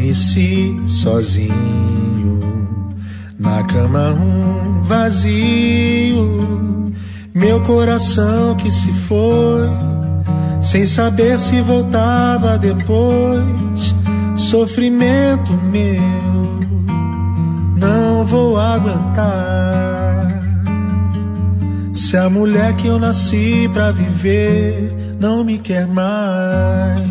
Amanheci sozinho, na cama um vazio, meu coração que se foi, sem saber se voltava depois. Sofrimento meu, não vou aguentar. Se a mulher que eu nasci pra viver não me quer mais.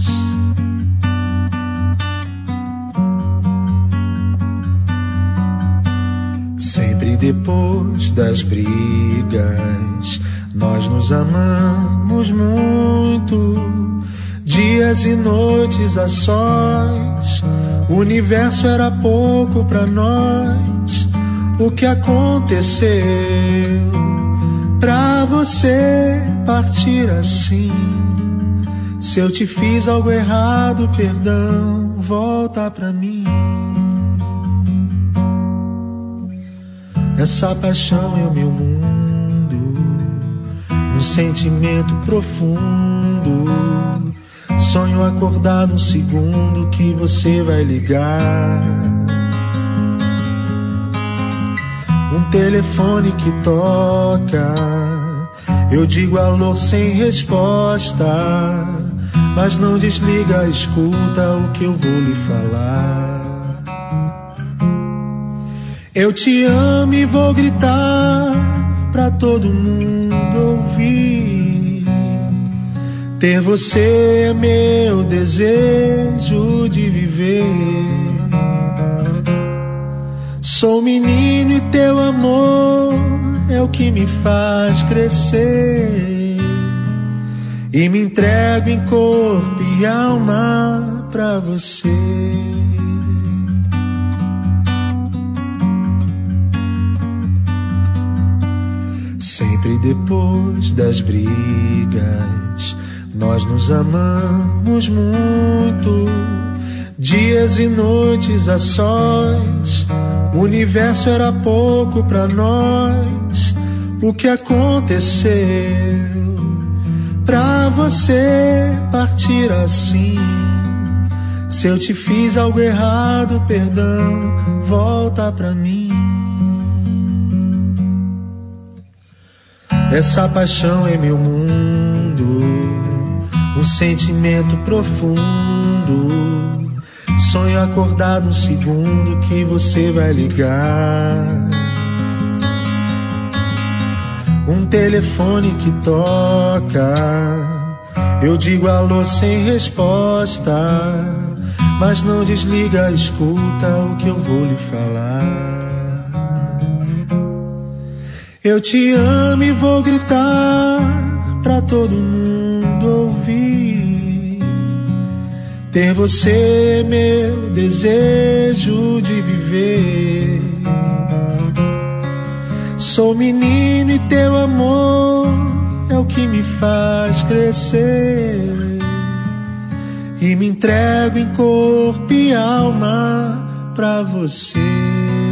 Sempre depois das brigas, nós nos amamos muito. Dias e noites a sós, o universo era pouco pra nós. O que aconteceu pra você partir assim? Se eu te fiz algo errado, perdão, volta pra mim. Essa paixão é o meu mundo, um sentimento profundo. Sonho acordado um segundo que você vai ligar. Um telefone que toca, eu digo alô sem resposta, mas não desliga, escuta o que eu vou lhe falar. Eu te amo e vou gritar pra todo mundo ouvir. Ter você é meu desejo de viver. Sou menino e teu amor é o que me faz crescer. E me entrego em corpo e alma pra você. Sempre depois das brigas, nós nos amamos muito. Dias e noites a sós, o universo era pouco pra nós. O que aconteceu pra você partir assim? Se eu te fiz algo errado, perdão, volta pra mim. Essa paixão é meu mundo, um sentimento profundo. Sonho acordado um segundo que você vai ligar. Um telefone que toca, eu digo alô sem resposta, mas não desliga, escuta o que eu vou lhe falar. Eu te amo e vou gritar pra todo mundo ouvir. Ter você é meu desejo de viver. Sou menino e teu amor é o que me faz crescer. E me entrego em corpo e alma pra você.